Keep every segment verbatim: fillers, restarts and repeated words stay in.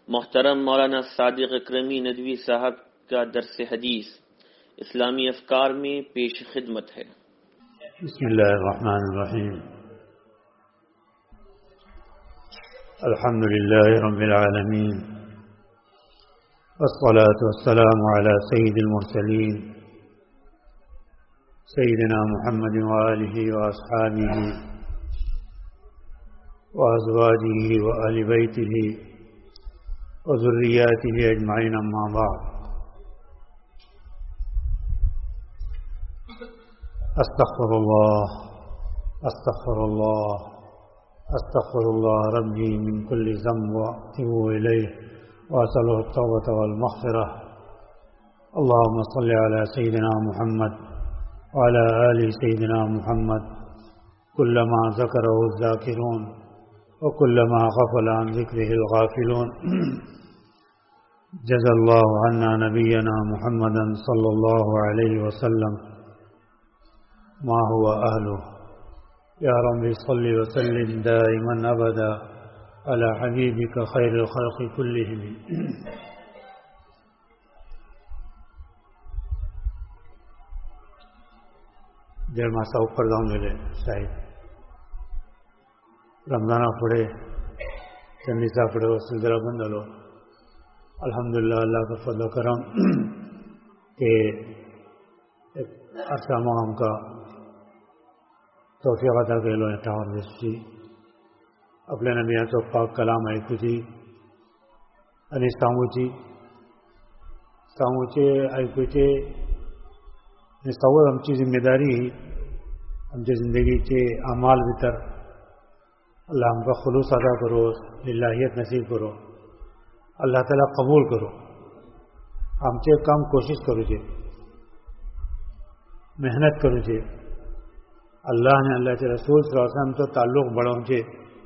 محترم مولانا صادق اکرمی ندوی صاحب کا درس حدیث اسلامی افکار میں پیش خدمت ہے۔ بسم اللہ الرحمن الرحیم، الحمد للہ رب العالمین، والصلاة والسلام على سید المرسلین سیدنا محمد وآلہ واصحابہ وازواجہ وآل بیتہ وذریاتہ اجمعین، اما بعد۔ استغفر اللہ استغفر اللہ استغفر اللہ ربی من کل ذنب واتوب الیہ واسألہ التوبۃ والمغفرہ۔ اللہم صل علی سیدنا محمد وعلی آل سیدنا محمد کلما ذکرہ الذاکرون وكلما غفل عن ذكره الغافلون۔ جزا الله عنا نبينا محمدا صلى الله عليه وسلم ما هو أهله۔ يا رب صل وسلم دائما أبدا على حبيبك خير الخلق كلهم۔ جرما سا اوپر داؤں لے شاید رمضان پڑھے چندیسا پڑھے سلسلہ بند لو۔ الحمدللہ اللہ کا فضل و کرم کہ عرصہ ہم کا توفیق عطا کہ لو اٹھاون رسی اپنے نبیان تو پاک کلام آئی کچی انہیں ساموچی ساموچے آئی کچے نستاور ہم چی ذمہ داری ہم چی زندگی چے اعمال بتر اللہ ہم کا خلوص ادا کرو، للہیت نصیب کرو، اللہ تعالیٰ قبول کرو۔ ہم چے کام کوشش کرو جے، محنت کرو جے، اللہ نے اللہ کے رسول صلی اللہ علیہ وسلم تو تعلق بڑھاؤ جے،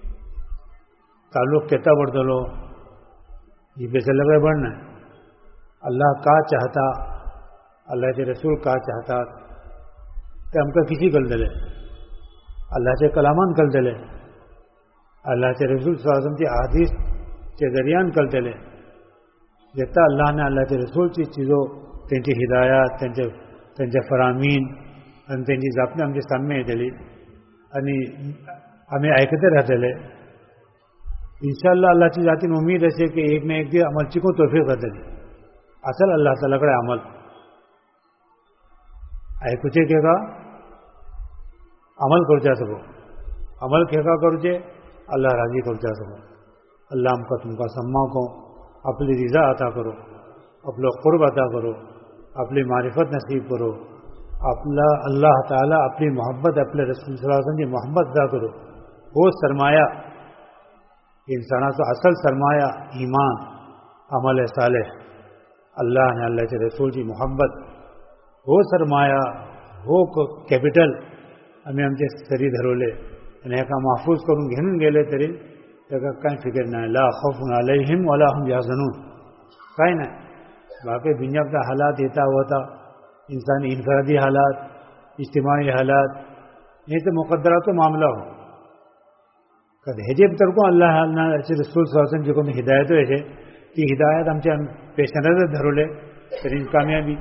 تعلق کہتا بڑھ دلو یہ بیسے لگے بڑھنا ہے۔ اللہ کا چاہتا، اللہ کے رسول کا چاہتا کہ ہم کا کسی کل دلے، اللہ کے کلامان کل دلے، اللہ کے رسول صلی اللہ علیہ وسلم کی حدیث کے ذریعان کل دلے۔ جتا اللہ نے اللہ کے رسول کی چیزوں تین کی ہدایات تین تین فرامین تین کی ذاپنے ہم کے سامنے دلی یعنی ہمیں آئکتے رہتے لے۔ انشاءاللہ اللہ کی ذاتی امید ہے کہ ایک نہ ایک دن عمل چی کو توفیق کر دلی اصل اللہ تعالیٰ کا عمل آئے کچھ کہے گا عمل کر جا سکو، عمل کہے گا کر جے اللہ راضی کر جا سکو۔ اللہ ہم کا تم کا سما کو اپنی رضا عطا کرو، اپنا قرب عطا کرو، اپنی معرفت نصیب کرو، اپنا اللہ تعالیٰ اپنی محبت اپنے رسول صلی اللہ علیہ وسلم کی محبت ادا کرو۔ وہ سرمایہ انسانہ تو اصل سرمایہ ایمان عمل صالح، اللہ نے اللہ کے رسول کی محبت وہ سرمایہ وہ کیپٹل ہمیں ہم کے سری دھرو لے انہیں کا محفوظ کروں گھن گے لے تری تو کہیں فکر نہ لا خوف علیہم ولا هم یحزنون کہیں نہ باقی دنیا کا حالات دیتا ہوا تھا انسانی انفرادی حالات اجتماعی حالات یہ تو مقدرات و معاملہ ہو کد حجب تر کو اللہ رسول صلی اللہ علیہ وسلم جو کو ہدایت ہوئے کہ ہدایت ہم سے پیش نظر دھرو لے ترین کامیابی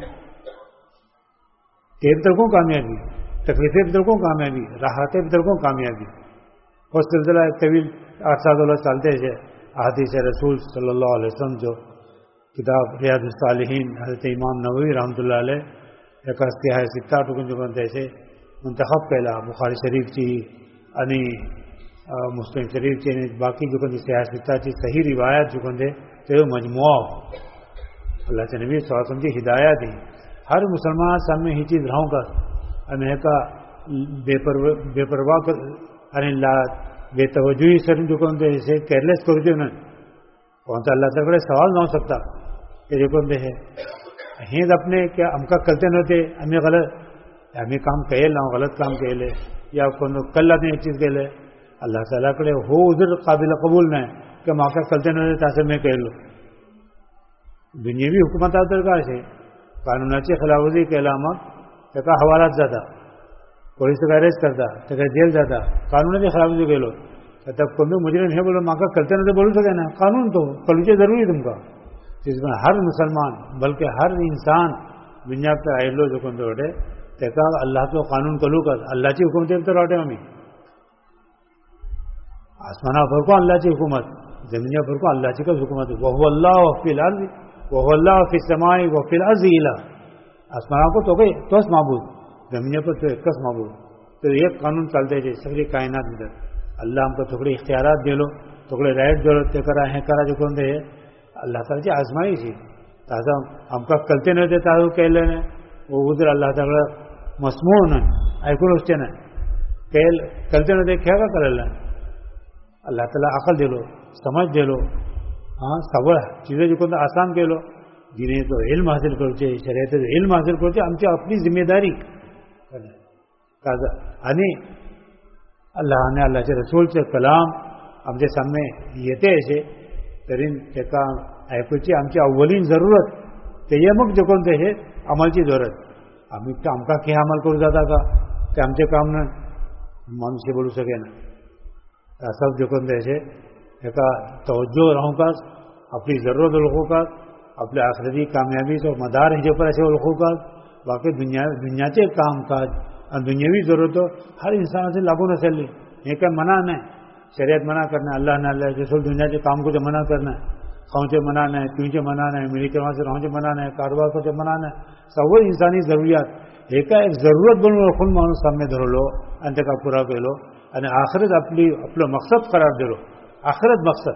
تیب تر کو کامیابی تکلیفیں بدر کو کامیابی راحتیں بدر کو کامیابی اور سلسلہ طویل آٹھ سات اللہ چلتے ہیں احادیث رسول صلی اللہ علیہ وسلم جو کتاب ریاض الصالحین حضرت امام نووی رحمۃ اللہ علیہ ایک ہستی ہے ستہ ٹکن جو بنتے سے منتخب کہلا بخاری شریف کی انی مسلم شریف کی باقی جو کن سیاح ستہ کی صحیح روایت جو کن دے تو مجموعہ اللہ کے نبی صلی اللہ علیہ وسلم کی ہدایت دی ہر مسلمان سامنے ہی چیز رہوں کا ہمیں کا بے پرواہ بے توجہی سر جو کون دے اسے کیئرلیس کر دے انہیں کون سا اللہ تعالیٰ سوال نہ ہو سکتا کہ جو کون دے ہے ہند اپنے کیا ہم کا کرتے نہ ہوتے ہمیں غلط ہمیں کام کہے نہ غلط کام کہے لے یا کون کل آتے ایک چیز کہہ لے اللہ تعالیٰ کرے ہو ادھر قابل قبول نہ ہے کہ ماں کا کرتے نہ ہوتے تاثر میں کہہ لو دنیاوی حکومت آتا سے قانوناتی خلاف ورزی کے علامات کا حوالات زیادہ پولیس کا اریسٹ کرتا تو جیل جاتا قانون کی خلاف ورزی کہ لو तब कोणी मुजरिम हे बोलो माका कळते ना ते बोलू सके ना कानून तो कळूचे जरूरी तुमका जिसमें हर मुसलमान बल्कि हर इंसान दुनिया पर आयलो जो कोणते वाटे तेका अल्लाहचो कानून कळू कर अल्लाहची हुकुमते तर वाटे आमी आसमाना भरको अल्लाहची हुकुमत जमिना भरको अल्लाहची कच हुकुमत वहु अल्लाह फिल अर्द वहु अल्लाह फिस समाई व फिल अर्ज इला आसमाना को तो गई तोच माबूद जमीन पर तो एकच माबूद तो एक कानून चालते जे सगळी कायनात भितर अल्लाह आमकां थोडे इख्तियारात दिलो थोडे रायट दिलो ते करा हे करा जे कोण ते अल्लाह तालाची आजमाईश ताजा आमकां कळते नाही ते ताजो केले नाही वो उधर अल्लाह ताला मसमूळ नाही ऐकून वचचे नाही केल कळते नाही ते खेळा कळलं अल्लाह ताला अकल दिलो समज दिलो हां सगळं चीजें जे कोण आसान केलो दिनेचो इल्म हासिल करचे शर्यतेचो इल्म हासिल करचे आमची आपली जिम्मेदारी आणि अल्लाह आणि अल्लाहचे रसूलचे कलाम आमचे सामने येते असे तरी तेका ऐकूची आमची अव्वलीन जरूरत ते मग जे कोण ते हे अमलची जरूरत आम्ही आमकां कितें अमल करूं जाता का ते आमचे काम ना मनुष्य बोलू सकेना सब जे कोण ते अशें हेका तवज्जो रावूंकाच आपली जरूरत वळखूंकाच आपल्या आखिरी कामयाबीचो मदार हेजे पर अशें वळखूंकाच बाकी दुनिया दुनियाचे काम काज आणि दुनियावी जरूरतो हर इंसानाचे लागून आसली हे काय मना नाही शरीयत मना करना अल्लाह ने अल्लाह रसूल दुनियाचे काम को मना करना खाऊचे मना नहीं पीचे मना नहीं मिली के वहाँ से रहूचे मना नहीं कारोबार को मना नहीं सब इंसानी जरूरियात एका एक जरूरत बनून ओळखून माणूस सामने धरलो आणि तेका पुरा केलो आणि आखिरत आपली आपलो मकसद करार दिलो आखिरत मकसद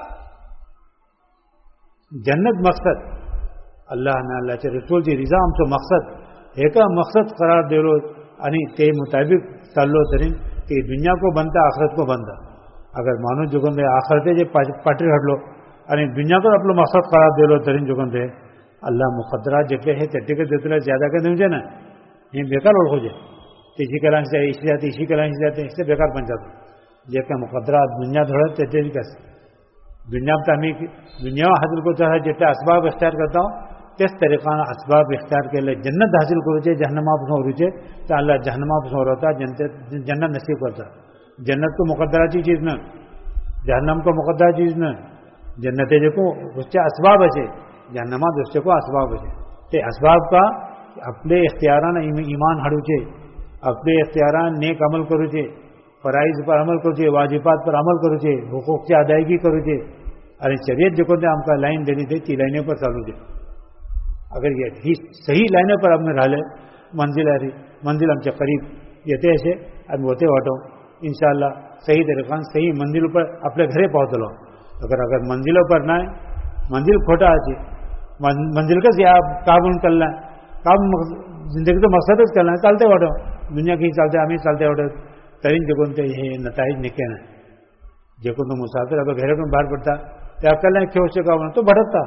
जन्नत मकसद अल्लाह ने अल्लाहचे रसूलची रिजा आमचो मकसद एका मकसद करार दिलो आणि ते मुताबिक चाललो तरी ते दुनिया को बनता आखिरत को बनता अगर माणूस जुगून ते आखिरतेचे पाठी हाडलो आणि दुनिया को आपलो मकसद करार दिलो तरी जुगून ते अल्लाह मुकद्दरात जितले हे तेटिके देतले ज्यादा काय दिवचे ना हे बेकार ओळखूचे तेची केलांशी इशी जाते इशी केलांशी जाते ते बेकार पंचायत जे काय मुकद्दरात दुनिया धडत तेचे कस दुनिया आम्ही दुनिया हासिल करता जितले असबाब इख्तियार करता तेच तरीकान असबाब इख्तियार केले जन्नत हासिल करूचे जहन्नमापासून उरूचे तर अल्लाह जहन्नमापासून उरवता जनते जन्नत नसीब करता जन्नत को मुकद्दराची चीज न जहन्नम को मुकद्दर चीज न जन्नते को उसके असबाब असे जहन्नमात उसके को असबाब असे ते असबाब का आपले इख्तियारान ईमान हाडूचे आपले इख्तियारान नेक अमल करूचे फराइज पर अमल करूचे वाजिबात पर अमल करूचे हुकूकची अदायगी करूचे आणि शरीयत जो कोणते आमका लाइन दिली थे ती लाइने पर चालूचे अगर ये ही सही लाइनों पर हमने रहा मंजिल आ रही मंजिल हमसे करीब येते ऐसे अब होते वाटो इंशाल्लाह सही तरीका सही मंजिल पर अपने घरे पहुँचलो अगर अगर मंजिलों पर ना मंजिल खोटा आचे मंजिल का या काबून करना काम जिंदगी तो मकसद करना चालते वाटो दुनिया की चालते आम्ही चालते वाटो तरी जे कोणते हे नताईज निके ना जे कोणतो मुसाफिर अगर घरातून बाहेर पडता ते आपल्याला खेळचे का तो भटकता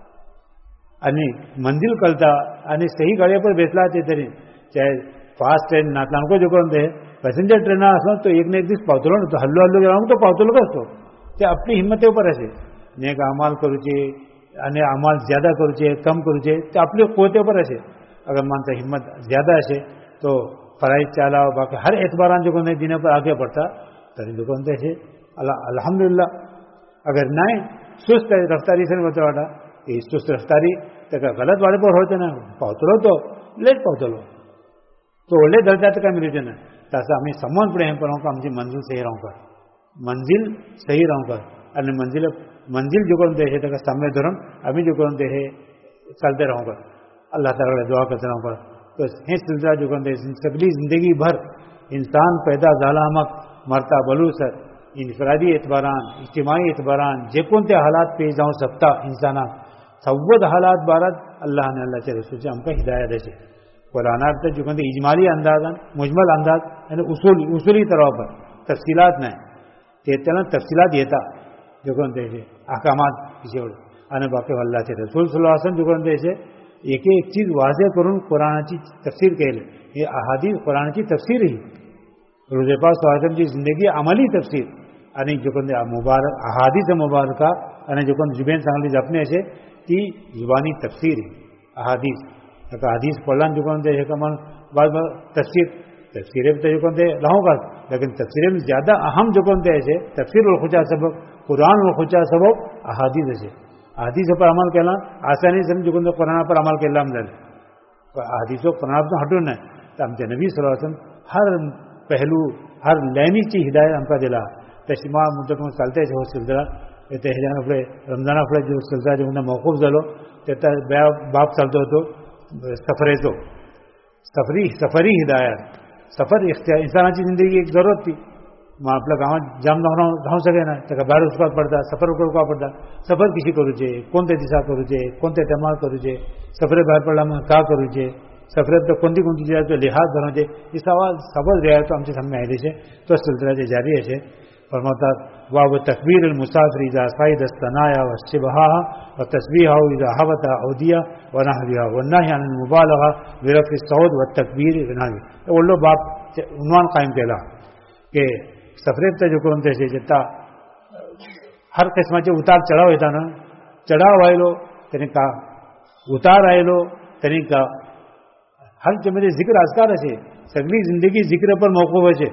आणि मंजिल कळता आणि सही गाडी पर बेसला ते तरी चाहे फास्ट ट्रेन नातलांको जो कोण ते पॅसेंजर ट्रेन असो तो एक ना एक दिवस पावतलो ना तो हल्लो हल्लो गेला तो पावतलो असतो ते आपली हिम्मते ऊपर असे नेक अमाल करूचे आणि अमाल ज्यादा करूचे कम करूचे ते आपली कुवते ऊपर असे अगर मानता हिम्मत ज्यादा असे तो फराइज चाला बाकी हर एतबारान जो कोण दिन पर आगे बढ़ता तरी जो कोण ते अल्हम्दुलिल्लाह अगर नहीं सुस्त रफ्तारी से बता वाटा ये सुस्त रफ्तारी त्याका गलत वाडे पर होते ना पावतलो तो लेट पावतलो तो व्हडले दर्जात काय मिळते ना तसं आम्ही समान हे पळोवंक आमची मंजिल सही रावंक मंजिल सही रावंक आणि मंजिल मंजिल जो करून ते हे त्याका सामने धरून आम्ही जो करून ते हे चालते रावंक अल्लाह ताला दुआ करते रावंक तो हे सिलसिला जो करून ते सगळी जिंदगी भर इंसान पैदा झाला मग मरता बलू सर इन्फरादी एतबारान इज्तिमाई एतबारान जे कोणते हालात पेश जाऊ शकता इंसानाक सव्वद हालात बारात अल्लाह ने अल्लाहचे रसूलचे आमकां हिदायत असे कुरानात तर जो कोणते इजमाली अंदाजान मुजमल अंदाज आणि उसूली उसूली तराव पर तफसिलात नाही ते त्याला तफसिलात येता जो कोणते अहकामात विषय आणि बाकी अल्लाहचे रसूल सल्लल्लाहु अलैहि वसल्लम जो कोणते एक एक चीज वाजे करून कुराणाची तफसीर केली हे अहादीस कुराणाची तफसीर ही रोजे पाक सल्लल्लाहु अलैहि वसल्लमची जिंदगी अमली तफसीर आणि जो कोणते मुबारक अहादीस मुबारका आणि जो कोण जुबेन सांगली जपणे असे ती जुबानी तफसीर अहादीस एक हदीस पढ़लान जो कोणते हे कमान बाद तफसीर تفسیر تو جو کون تھے لاہوں کا، لیکن تفسیر میں زیادہ اہم جو کون تھے ایسے تفسیر الخچا سبب قرآن الخچا سبب احادیث ایسے احادیث پر عمل کرنا آسانی سے جو کون قرآن پر عمل کے اللہ مدل احادیث و قرآن تو ہٹو نہ تو ہم نبی صلی اللہ علیہ وسلم ہر پہلو ہر لینی چی ہدایت ہم کا دلا تشریمہ مدت میں چلتے جو سلسلہ احجان اپنے رمضان اپنے جو سلسلہ جو موقوف ضلع باپ چلتے ہو تو سفرے تو سفری سفری ہدایت سفر اختیار انسان کی زندگی کی ایک ضرورت تھی وہاں اپنا گاؤں جام نہ رہو سکے نا تو باہر اس کا پڑتا سفر کو رکا پڑتا سفر کسی کرو چاہیے کون تے دشا کرو چاہیے کون تے ٹماٹ کرو چاہیے سفرے باہر پڑا میں کا کرو چاہیے سفر تو کون کون سی جائے تو لحاظ دھرنا چاہیے یہ سوال سبز رہا ہے تو ہم سے سامنے آئے سے تو سلسلہ سے جاری ہے فرماتا واہ وہ تکبیر المسافر اذا صعد الثنايا والشبهها وتسبيحه اذا هبط اوديا ونحوها والنهي عن المبالغه برفع الصوت والتكبير ونحوه وہ لو باپ عنوان قائم کلا کہ سفر تے جو کون تے جتا ہر قسم کے اتار چڑھاؤ ہوتا نا چڑھاؤ آئلو تنی کا اتار آئلو تنی کا ہر جمعے ذکر اذکار ہے سگلی زندگی ذکر پر موقوف ہے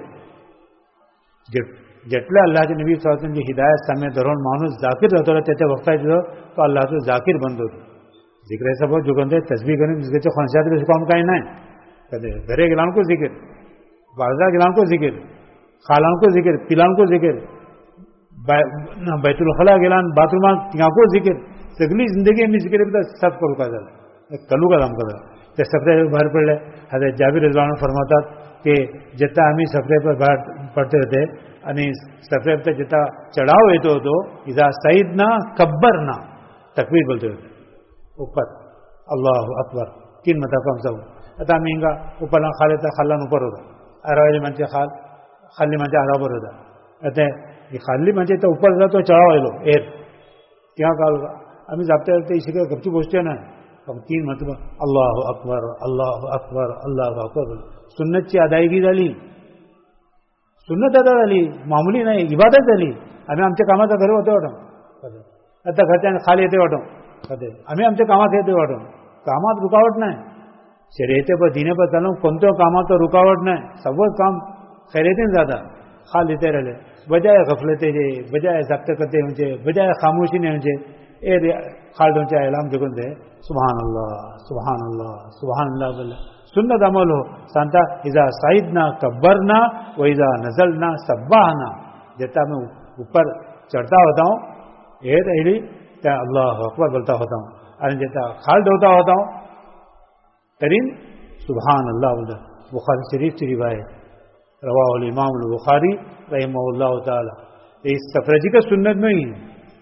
جتلا اللہ کے نبی صلی اللہ علیہ وسلم کی ہدایت سامنے درون مانوس ذاکر رہتا رہتے وقت تو اللہ تو ذاکر بند ہوتے ذکر ایسا بہت جو کہتے تصویر کرنے جس کے خنسیات کے کام کا ہی نہ ہے گھرے گلان کو ذکر بازار گلان کو ذکر خالان کو ذکر پلان کو ذکر بیت الخلاء گلان باتھ روم یہاں کو ذکر سگلی زندگی میں ذکر سب کو رکا جاتا کلو کا دام کرتا تو سفرے باہر پڑ لے حضرت جابر رضی اللہ عنہ فرماتا کہ جتنا ہمیں سفرے پر باہر پڑھتے رہتے یعنی سفرے پر جتنا چڑھاؤ ہوتے ہو تو اذا سعیدنا کبرنا تکبیر بولتے ہوتے اوپر اللہ اکبر تین مرتبہ سب اتا مہنگا اوپر نہ کھا لیتا خالان اوپر ہوتا اراولی منچے خال خالی منچے برابر ہوتا کہتے ہیں یہ خالی منچے تو اوپر ہوتا تو چڑھاؤ لو ایر کیا کہا ہوگا ہمیں ضابطے رہتے اسی کے گپچو پوچھتے نا ہم تین مرتبہ اللہ اکبر اللہ اکبر اللہ اکبر سنت کی ادائیگی झाली सुन्नत अदा झाली मामूली नाही इबादत झाली आम्ही आमच्या कामाचा घरी होतो वाटून आता घरच्या खाली येते वाटून कधी आम्ही आमच्या कामात येते वाटून कामात रुकावट नाही शर्यते पर दिने पर चालू कोणत्या कामात रुकावट नाही सगळं काम खैरियतीन जाता खाल येते राहिले बजाय गफलते जे बजाय जब्त करते म्हणजे बजाय खामोशी ने म्हणजे ए खाल दोनचे ऐलाम जगून दे सुभान अल्लाह सुभान अल्लाह सुभान अल्लाह बोले सुन्नत अमल हो सांता इजा साइदना कब्बरना व इजा नजलना सब्बाहना जैसा मैं ऊपर चढ़ता होता हूँ ये रही क्या अल्लाह अकबर बोलता होता हूँ और जैसा खाल धोता होता हूँ तरीन सुभान अल्लाह बोलता बुखारी शरीफ की रिवायत रवाहुल इमाम बुखारी रहमहुल्लाह ताला इस सफरजी का सुन्नत में ही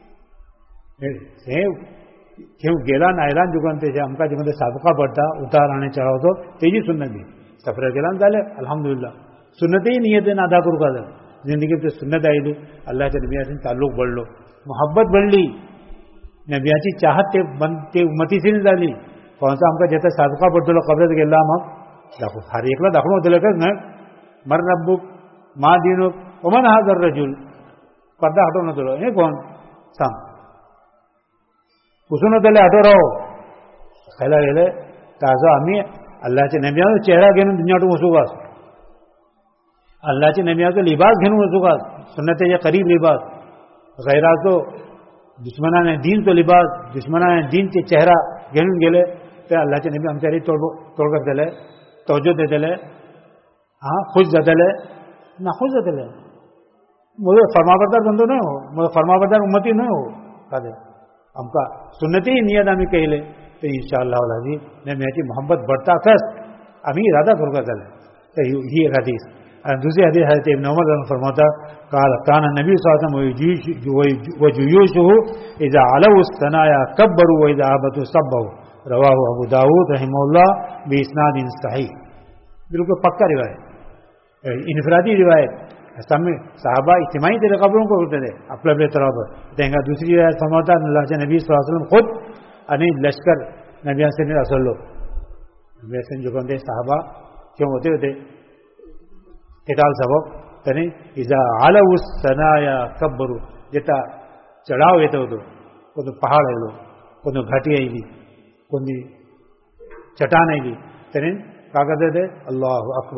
क्यों गेला नायलान जुगन ते आमका जिमध्ये साबका पडता उतार आणि चढावतो तेजी सुन्नत दी सफर गेलान झाले अल्हम्दुलिल्लाह सुन्नतही नियतीने अदा करू का जिंदगीत सुन्नत आयली अल्लाहच्या नबियाशी ताल्लुक बढलो मोहब्बत बढ़ली नबियाची चाहत ते बंद ते उम्मतीची झाली कोणता आमका जेता साबका पडतो कब्रात गेला मग दाखव हर एकला दाखवून होतं का ना मर रब्बुक मा दिनुक वमन हाजर रजुल पर्दा हटवून होतो हे कोण सांग कुसून त्याला आठव राहो खायला गेले तर असं आम्ही अल्लाहच्या नबियाचा चेहरा घेऊन दुनियातून वसू का अल्लाहच्या नबियाचा लिबास घेऊन वसू का सुन्नतेच्या करीब लिबास गैराचो दुश्मनाने दीन तो लिबास दुश्मनाने दीनचे चेहरा घेऊन गेले ते अल्लाहचे नबी आमच्यारी तोड तोड करतले तवज्जो देतले हां खुश जातले ना खुश जातले मुझे फरमाबरदार बंदो नहीं हो मुझे फरमाबरदार उम्मती नहीं हो कादे आमका सुन्नती नियत आम्ही केले तो इंशाअल्लाह अल्लाह नबियाची मोहब्बत बढ़ता कस आम्ही इरादा करू का झाले तर ही एक हदीस और दूसरी हदीस हजरत इब्न उमर फरमाता قال كان النبي صلى الله عليه وسلم وجيوشه اذا علوا الثنايا كبروا واذا هبطوا صبوا رواه ابو داود رحمه الله باسناد صحيح بالکل پکا روایت انفرادی روایت سامنے صحابہ اجتماعی طریقہ قبروں کو کرتے تھے اپنے اپنے طرح پر دیکھا دوسری روایت فرماتا اللہ کے نبی صلی اللہ علیہ وسلم خود انہیں لشکر نبی سے رسول لو نبی سے جو بندے صحابہ کیوں ہوتے ہوتے قتال سبب تنی اذا علوا الثنايا كبروا جتا چڑھاؤ ہوتے ہو تو کوئی پہاڑ ہے لو کوئی گھاٹی ہے گی کوئی چٹان ہے گی تنی کیا کرتے تھے اللہ اکبر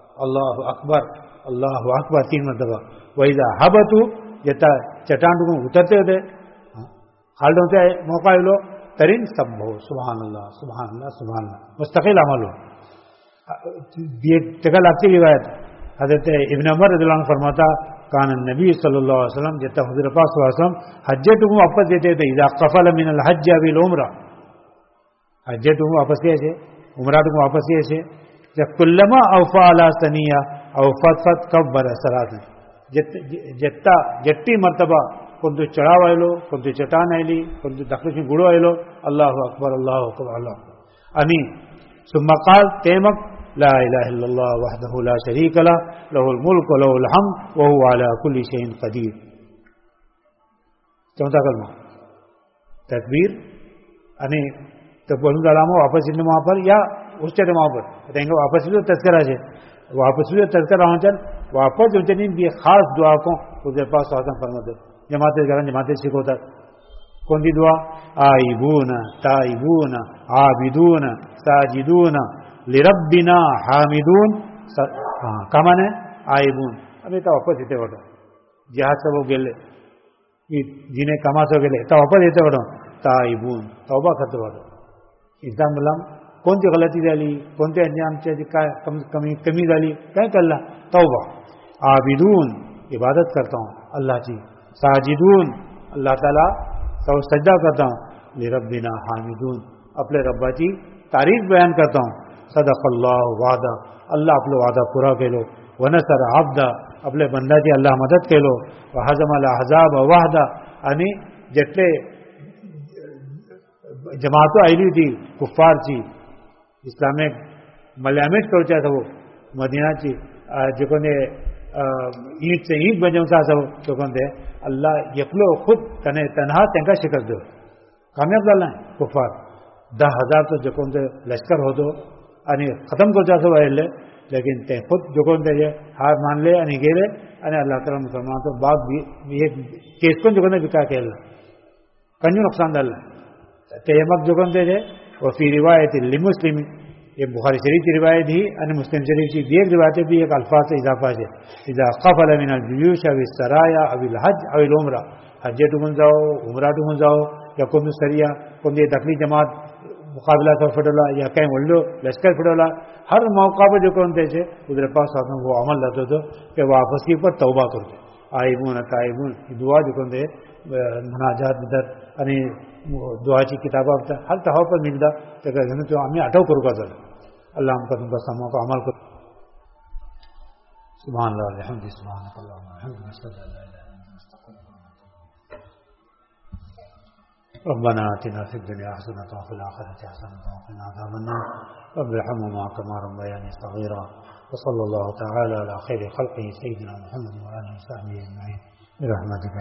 اللہ اکبر اللہ اکبر تین مرتبہ. وَإِذَا هَبَطُوا جتا چٹان کو اترتے ہوتے خالد ہوتے موقع لو ترین سب ہو سبحان اللہ سبحان اللہ سبحان اللہ مستقل عمل ہو. یہ جگہ لگتی روایت حضرت ابن عمر رضی اللہ عنہ فرماتا کان النبی صلی اللہ علیہ وسلم جتا حضور پاک صلی اللہ علیہ وسلم حجت کو واپس دیتے تھے اذا قفل من الحج بالعمرہ حجت کو واپس دیے عمرہ کو واپس دیے جب کلما اوفا علی ثنیہ او فتفت کبر صلات جتا جٹی مرتبہ کنتو چڑھاو ایلو کنتو چٹان ایلی کنتو دخلشن گڑو ایلو اللہ اکبر اللہ اکبر اللہ اکبر انی ثم قال تیمک لا الہ الا اللہ وحدہ لا شریک له له الملک وله الحمد وهو على كل شيء قدیر. چوتھا کلمہ تکبیر انی تو بولوں علامہ واپس ان وہاں پر یا اس چیز وہاں پر کہیں گے واپس بھی تذکرہ ہے واپس بھی تذکرہ ہوں چل واپس جو چنین بھی خاص دعا کو خود پاس آسان فرماتے جماعت کرن جماعت سکھو تک کون سی دعا آئبون تائبون عابدون ساجدون لربنا حامدون کا معنی آئبون ابھی تو واپس دیتے بڑھو جہاز سے وہ گلے جنہیں کما سے گلے تو واپس دیتے بڑھو تائبون توبہ کرتے بڑھو انسان ملام کون سی غلطی ڈالی کون سے انجام سے کمی کمی ڈالی کیا کر لا توبہ. عابدون عبادت کرتا ہوں اللہ کی ساجدون اللہ تعالیٰ کا سجدہ کرتا ہوں لربنا حامدون اپنے ربا کی تعریف بیان کرتا ہوں صدق اللہ وعدہ اللہ اپنے وعدہ پورا کے لو ونصر عبدہ اپنے بندہ کی اللہ مدد کے لو وحزم الاحزاب وحدہ یعنی جتنے جماعتوں آئی تھی کفار چی اسلامک ملیامت پہنچا تھا وہ مدینہ چی جو نے اینٹ سے اینٹ بجوں کا سب جو کہتے اللہ یکلو خود تنے تنہا تنکا شکست دو کامیاب ڈالنا ہے کفار دہ ہزار تو جو کہتے لشکر ہو دو یعنی ختم کرتا سب اہل لیکن تے خود جو کہتے یہ ہار مان لے یعنی گیلے یعنی اللہ تعالیٰ مسلمان تو باغ بھی یہ کیس کو جو کہتے بکا کے اللہ کنجو نقصان ڈالنا تیمک جو کہتے تھے وہ فی روایت لمسلم یہ بخاری شریف کی روایت ہی یعنی مسلم شریف کی ایک روایتیں بھی ایک الفاظ سے اضافہ ہے اذا قفل من الجیوش او السرایا او الحج او العمرہ حج ٹمن جاؤ عمرہ ٹمن جاؤ یا کون سریا کون دخلی جماعت مقابلہ سب پھٹولا یا کہیں ولو لشکر پھٹولا ہر موقع پہ جو کون تھے ادھر پاس آتا وہ عمل لاتے تو کہ واپس کے اوپر توبہ کرتے آئبون تائبون دعا جو کون تھے مناجات بدر یعنی دعا کی کتابیں ہر طرح پر ملتا تو ہمیں اٹھو کرو گا سر اللہ ہم کا تم کا سموں کا عمل کرو سبحان اللہ الحمد سبحان اللہ ربنا آتنا في الدنيا حسنة وفي الآخرة حسنة وقنا عذاب النار رب ارحمهما كما ربياني صغيرا وصلى الله تعالى على خير خلقه سيدنا محمد وآله وصحبه أجمعين برحمتك